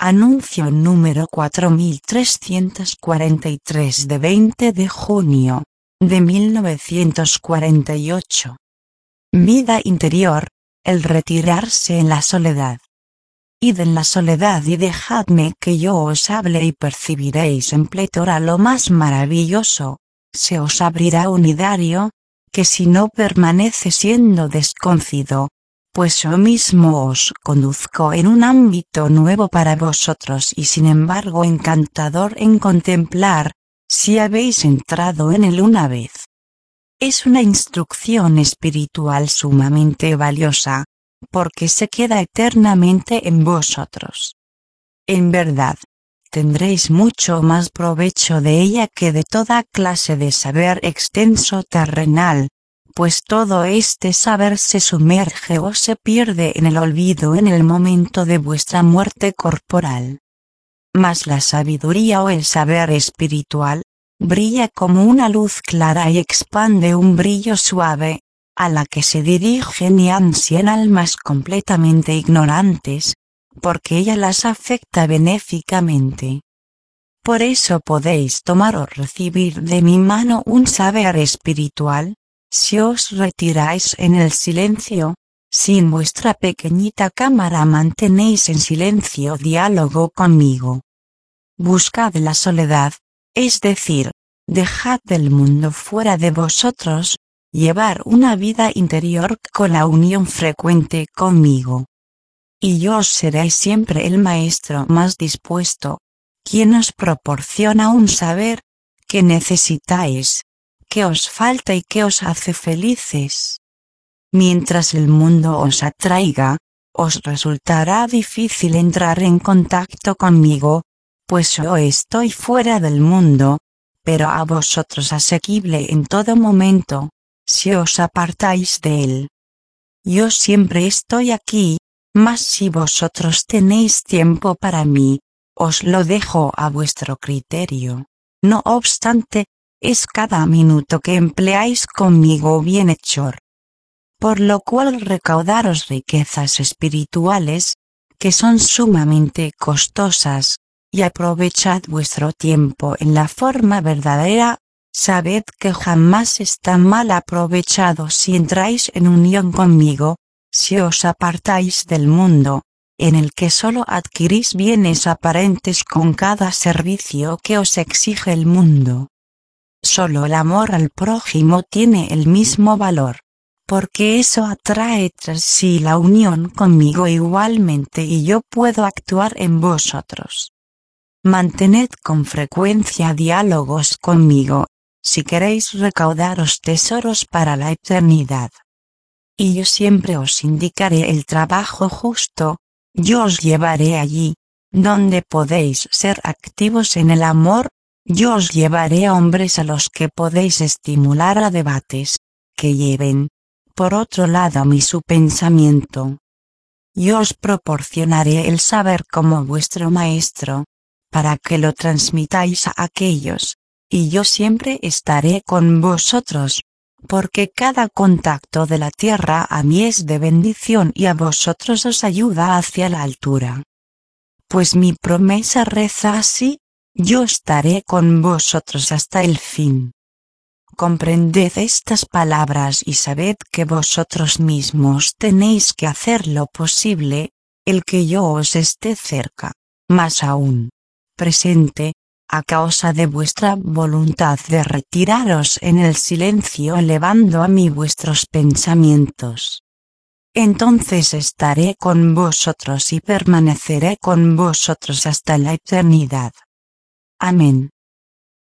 Anuncio número 4343 de 20 de junio de 1948. Vida interior, el retirarse en la soledad. Id en la soledad y dejadme que yo os hable y percibiréis en plétora lo más maravilloso, se os abrirá un idario, que si no permanece siendo desconocido, pues yo mismo os conduzco en un ámbito nuevo para vosotros y sin embargo encantador en contemplar, si habéis entrado en él una vez. Es una instrucción espiritual sumamente valiosa, porque se queda eternamente en vosotros. En verdad, tendréis mucho más provecho de ella que de toda clase de saber extenso terrenal, pues todo este saber se sumerge o se pierde en el olvido en el momento de vuestra muerte corporal. Mas la sabiduría o el saber espiritual, brilla como una luz clara y expande un brillo suave, a la que se dirigen y ansían almas completamente ignorantes, porque ella las afecta benéficamente. Por eso podéis tomar o recibir de mi mano un saber espiritual, si os retiráis en el silencio, si en vuestra pequeñita cámara mantenéis en silencio diálogo conmigo. Buscad la soledad, es decir, dejad el mundo fuera de vosotros, llevar una vida interior con la unión frecuente conmigo. Y yo os seré siempre el maestro más dispuesto, quien os proporciona un saber, que necesitáis, que os falta y que os hace felices. Mientras el mundo os atraiga, os resultará difícil entrar en contacto conmigo, pues yo estoy fuera del mundo, pero a vosotros asequible en todo momento, si os apartáis de él. Yo siempre estoy aquí, mas si vosotros tenéis tiempo para mí, os lo dejo a vuestro criterio. No obstante, es cada minuto que empleáis conmigo bienhechor. Por lo cual recaudaros riquezas espirituales, que son sumamente costosas, y aprovechad vuestro tiempo en la forma verdadera. Sabed que jamás está mal aprovechado si entráis en unión conmigo, si os apartáis del mundo, en el que solo adquirís bienes aparentes con cada servicio que os exige el mundo. Solo el amor al prójimo tiene el mismo valor, porque eso atrae tras sí la unión conmigo igualmente y yo puedo actuar en vosotros. Mantened con frecuencia diálogos conmigo, si queréis recaudaros tesoros para la eternidad. Y yo siempre os indicaré el trabajo justo, yo os llevaré allí, donde podéis ser activos en el amor, yo os llevaré a hombres a los que podéis estimular a debates, que lleven, por otro lado su pensamiento. Yo os proporcionaré el saber como vuestro maestro, para que lo transmitáis a aquellos, y yo siempre estaré con vosotros, porque cada contacto de la tierra a mí es de bendición y a vosotros os ayuda hacia la altura. Pues mi promesa reza así, yo estaré con vosotros hasta el fin. Comprended estas palabras y sabed que vosotros mismos tenéis que hacer lo posible, el que yo os esté cerca, más aún, presente, a causa de vuestra voluntad de retiraros en el silencio elevando a mí vuestros pensamientos. Entonces estaré con vosotros y permaneceré con vosotros hasta la eternidad. Amén.